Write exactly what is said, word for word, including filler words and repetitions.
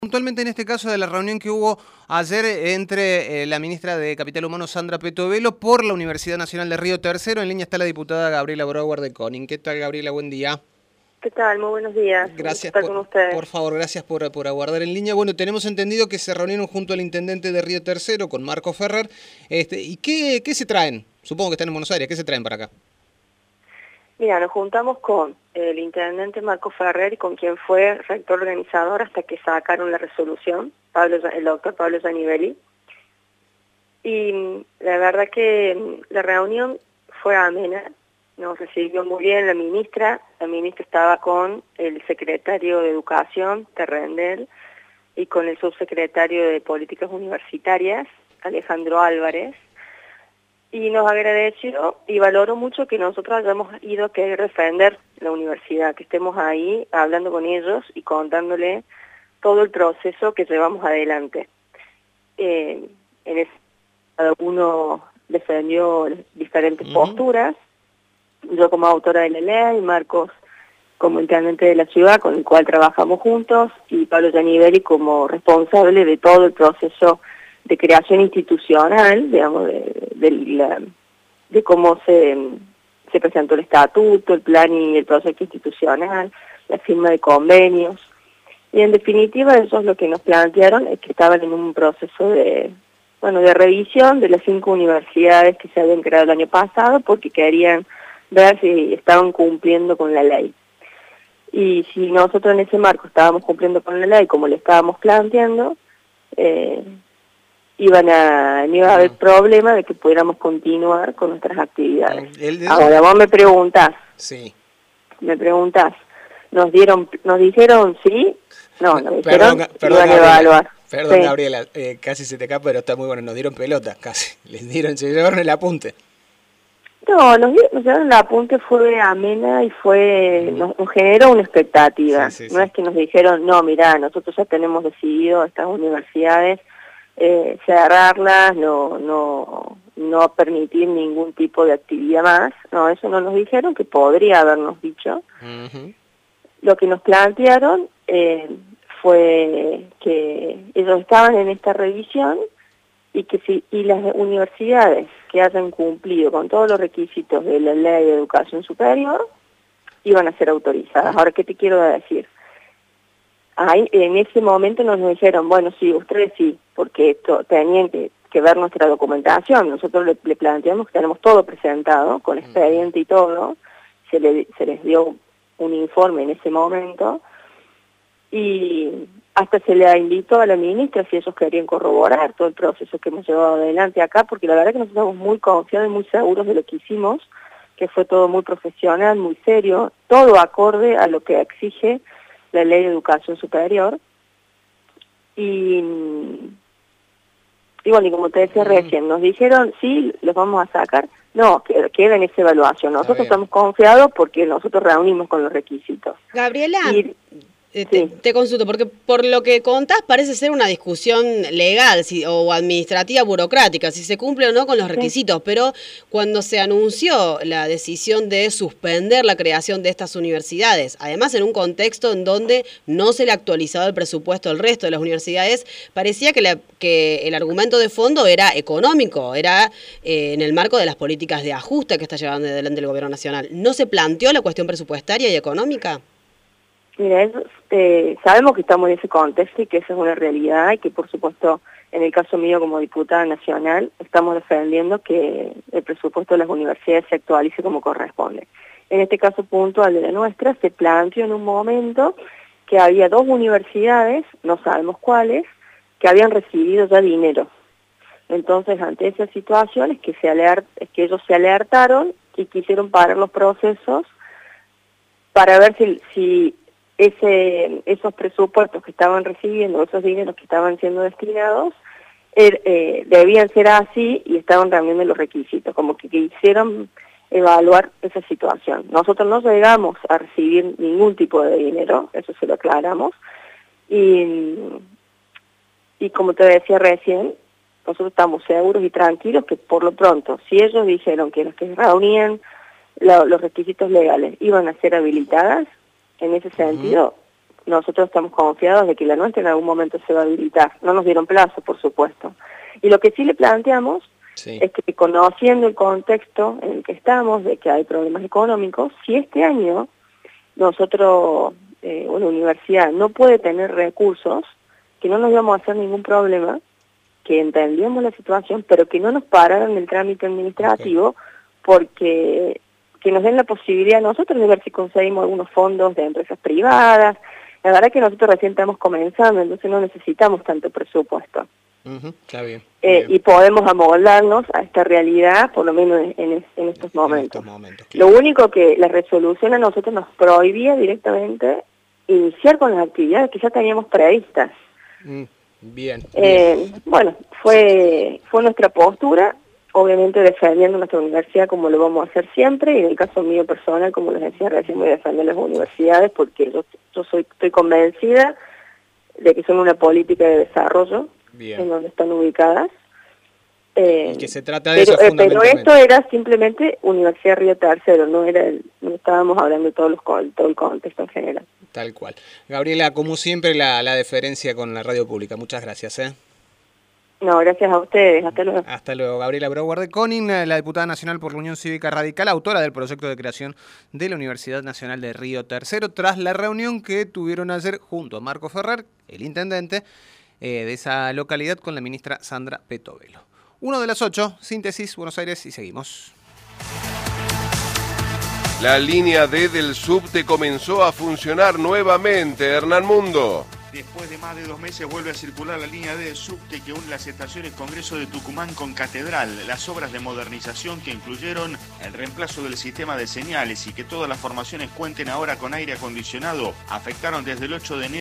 Puntualmente en este caso de la reunión que hubo ayer entre eh, la ministra de Capital Humano, Sandra Petovelo, por la Universidad Nacional de Río Tercero. En línea está la diputada Gabriela Brauer de Conin. ¿Qué tal, Gabriela? Buen día. ¿Qué tal? Muy buenos días. Gracias Estar con por, ustedes. por favor, gracias por, por aguardar en línea. Bueno, tenemos entendido que se reunieron junto al intendente de Río Tercero, con Marco Ferrer. Este, ¿Y qué, qué se traen? Supongo que están en Buenos Aires. ¿Qué se traen para acá? Mira, nos juntamos con el intendente Marco Ferrer y con quien fue rector organizador hasta que sacaron la resolución, Pablo, el doctor Pablo Gianivelli. Y la verdad que la reunión fue amena, nos recibió muy bien la ministra. La ministra estaba con el secretario de Educación, Terrendel, y con el subsecretario de Políticas Universitarias, Alejandro Álvarez. Y nos agradeció y valoró mucho que nosotros hayamos ido a querer defender la universidad, que estemos ahí hablando con ellos y contándole todo el proceso que llevamos adelante. Eh, en ese, cada uno defendió diferentes uh-huh. posturas, yo como autora de la ley, Marcos como intendente de la ciudad, con el cual trabajamos juntos, y Pablo Gianivelli como responsable de todo el proceso de creación institucional, digamos, de, de, la, de cómo se, se presentó el estatuto, el plan y el proyecto institucional, la firma de convenios. Y en definitiva, eso es lo que nos plantearon, es que estaban en un proceso de, bueno, de revisión de las cinco universidades que se habían creado el año pasado, porque querían ver si estaban cumpliendo con la ley. Y si nosotros en ese marco estábamos cumpliendo con la ley como le estábamos planteando, eh, iban a, no iba a haber problema de que pudiéramos continuar con nuestras actividades. El, el, Ahora vos me preguntás, sí. me preguntás, ¿nos dieron, nos dijeron sí? No, nos dijeron perdón, perdón, iban a evaluar. Perdón, sí. Gabriela, eh, casi se te escapa, pero está muy bueno, nos dieron pelota, casi, les dieron, se llevaron el apunte. No, nos, nos llevaron el apunte, fue amena y fue, nos, nos generó una expectativa. Sí, sí, no sí. es que nos dijeron, no, mirá, nosotros ya tenemos decidido estas universidades, Eh, cerrarlas, no, no, no permitir ningún tipo de actividad más. No, eso no nos dijeron, que podría habernos dicho. Uh-huh. Lo que nos plantearon eh, fue que ellos estaban en esta revisión y que si y las universidades que hayan cumplido con todos los requisitos de la Ley de Educación Superior iban a ser autorizadas. Ahora, ¿qué te quiero decir? Ahí, en ese momento nos dijeron, bueno, sí, ustedes sí, porque esto, tenían que, que ver nuestra documentación. Nosotros le, le planteamos que tenemos todo presentado, con expediente y todo, se, le, se les dio un informe en ese momento, y hasta se le invitó a la ministra si ellos querían corroborar todo el proceso que hemos llevado adelante acá, porque la verdad que nosotros estamos muy confiados y muy seguros de lo que hicimos, que fue todo muy profesional, muy serio, todo acorde a lo que exige la Ley de Educación Superior. Y, y bueno, y como te decía recién, nos dijeron, sí, los vamos a sacar. No, que queda en esa evaluación. Nosotros estamos confiados porque nosotros reunimos con los requisitos. Gabriela, y, eh, te, sí. te consulto, porque por lo que contás parece ser una discusión legal si, o administrativa burocrática, si se cumple o no con los requisitos, sí. Pero cuando se anunció la decisión de suspender la creación de estas universidades, además en un contexto en donde no se le ha actualizado el presupuesto al resto de las universidades, parecía que, la, que el argumento de fondo era económico, era eh, en el marco de las políticas de ajuste que está llevando adelante el gobierno nacional. ¿No se planteó la cuestión presupuestaria y económica? Mira, eso, eh, sabemos que estamos en ese contexto y que esa es una realidad y que por supuesto en el caso mío como diputada nacional estamos defendiendo que el presupuesto de las universidades se actualice como corresponde. En este caso puntual de la nuestra se planteó en un momento que había dos universidades, no sabemos cuáles, que habían recibido ya dinero. Entonces ante esa situación es que, se alert, es que ellos se alertaron y quisieron parar los procesos para ver si... si Ese, esos presupuestos que estaban recibiendo, esos dineros que estaban siendo destinados, er, eh, debían ser así y estaban reuniendo los requisitos, como que quisieron evaluar esa situación. Nosotros no llegamos a recibir ningún tipo de dinero, eso se lo aclaramos, y, y como te decía recién, nosotros estamos seguros y tranquilos que por lo pronto, si ellos dijeron que los que reunían lo, los requisitos legales iban a ser habilitadas, en ese sentido, nosotros estamos confiados de que la nuestra en algún momento se va a habilitar. No nos dieron plazo, por supuesto. Y lo que sí le planteamos sí. es que conociendo el contexto en el que estamos, de que hay problemas económicos, si este año nosotros, eh, una universidad no puede tener recursos, que no nos íbamos a hacer ningún problema, que entendíamos la situación, pero que no nos pararan el trámite administrativo, okay. porque que nos den la posibilidad a nosotros de ver si conseguimos algunos fondos de empresas privadas. La verdad que nosotros recién estamos comenzando, entonces no necesitamos tanto presupuesto. Uh-huh, está bien, eh, bien. Y podemos amoldarnos a esta realidad, por lo menos en, en, en estos momentos. En estos momentos claro. Lo único que la resolución a nosotros nos prohibía directamente iniciar con las actividades que ya teníamos previstas. Mm, bien. Eh, bien. Bueno, fue, fue nuestra postura, obviamente defendiendo nuestra universidad como lo vamos a hacer siempre, y en el caso mío personal, como les decía recién, voy a defender las universidades porque yo, yo soy, estoy convencida de que son una política de desarrollo bien. En donde están ubicadas. Eh, y que se trata de pero, eso eh, fundamentalmente. Pero esto era simplemente Universidad Río Tercero, no era el, no estábamos hablando de todos los, todo el contexto en general. Tal cual. Gabriela, como siempre, la, la deferencia con la radio pública. Muchas gracias. ¿eh? No, gracias a ustedes. Hasta luego. Hasta luego. Gabriela Brauer de Koning, la diputada nacional por la Unión Cívica Radical, autora del proyecto de creación de la Universidad Nacional de Río Tercero, tras la reunión que tuvieron ayer junto a Marco Ferrer, el intendente eh, de esa localidad, con la ministra Sandra Petovelo. Uno de las ocho, síntesis, Buenos Aires, y seguimos. La línea D del subte comenzó a funcionar nuevamente, Hernán Mundo. Después de más de dos meses vuelve a circular la línea D del subte que une las estaciones Congreso de Tucumán con Catedral. Las obras de modernización que incluyeron el reemplazo del sistema de señales y que todas las formaciones cuenten ahora con aire acondicionado afectaron desde el ocho de enero